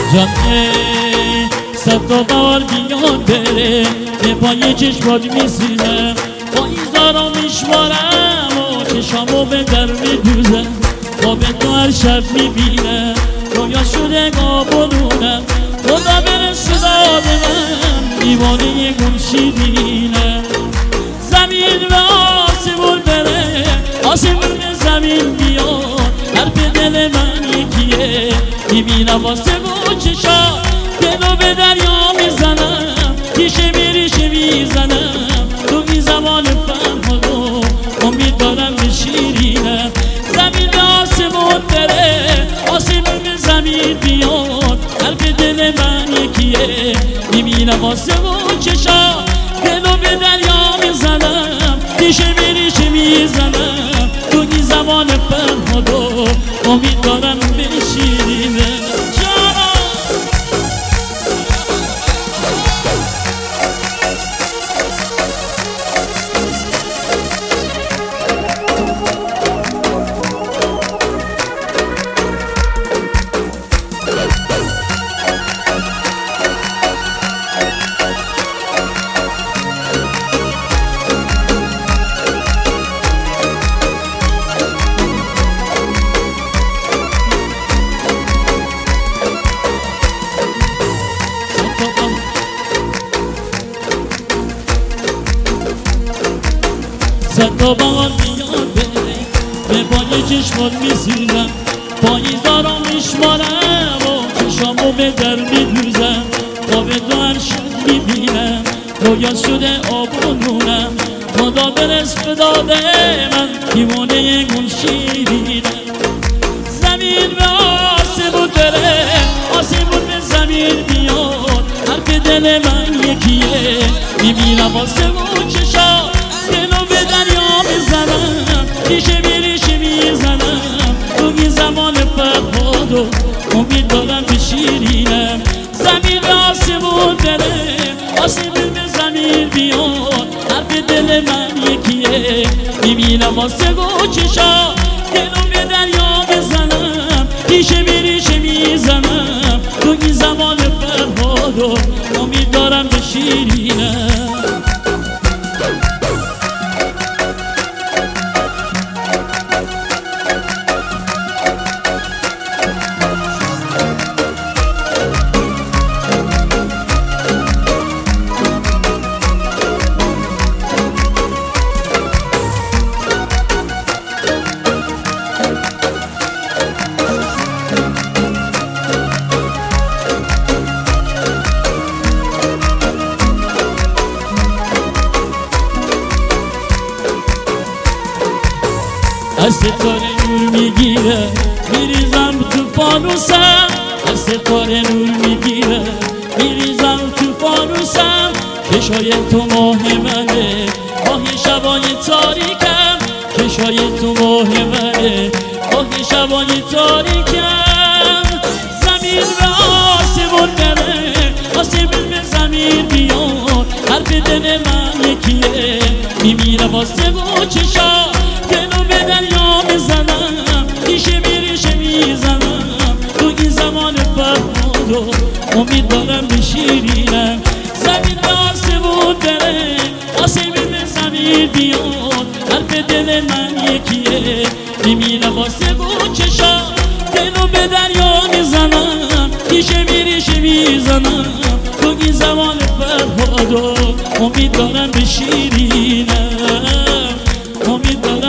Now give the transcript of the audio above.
جانه صد تا بار بیان بره به پای چشمات میسیزم پاییزارا میشمارم و چشامو به در میدوزم خواب تو هر شب میبینم رویا شده گابونونم خدا برسه داد من دیوانه گل شیرینم زمین به آسمون بره آسمون به زمین بیاد حرف دل من یکیه میبینم واسه و چشا دلو به دریا میزنم ریشه به ریشه میزنم تو این زمان فرهادو امید دارم به شیرینم زمین به آسمون بره آسمون به زمین بیاد حرف دل من یکیه میبینم واسه و چشا دلو به دریا میزنم ریشه به ریشه میزنم تو این زمان فرهادو امید دارم به شیرینم صد تا بار بیاد بره به پای چشمات میسیزم پاییزارا میشمارم و چشامو به در میدوزم خواب تو هر شب میبینم رویا شده آب و نونم خدا برس به داده من دیوانه گل شیرینم زمین به آسمون بره آسمون به زمین بیاد حرف دل من یکیه میبینم واسه و چشا دلو به دریا میزنم ریشه به ریشه میزنم تو این زمان فرهادو امید دارم به شیرینم زمین به آسمون بره آسمون به زمین بیاد حرف دل من یکیه میبینم واسه و چشا دلو به دریا میزنم ریشه به ریشه میزنم تو این زمان فرهادو امید دارم به شیرینم از ستاره نور میگیره میریزم تو فانوسم از ستاره نور میگیره میریزم تو فانوسم چشای تو ماه منه ماه شبای تاریکم چشای تو ماه منه ماه شبای تاریکم زمین به آسمون بره آسمون به زمین بیاد حرف دل من یکیه میمیرم واسه و چشا دلو به دریا میزنم ریشه به ریشه میزنم تو این زمان فرهادو امید دارم به شیرینم زمین به آسمون بره آسمون به زمین بیاد حرف دل من یکیه میمیرم واسه و چشا دلو به دریا میزنم ریشه به ریشه میزنم تو این زمان فرهادو امید دارم به شیرینم امید دارم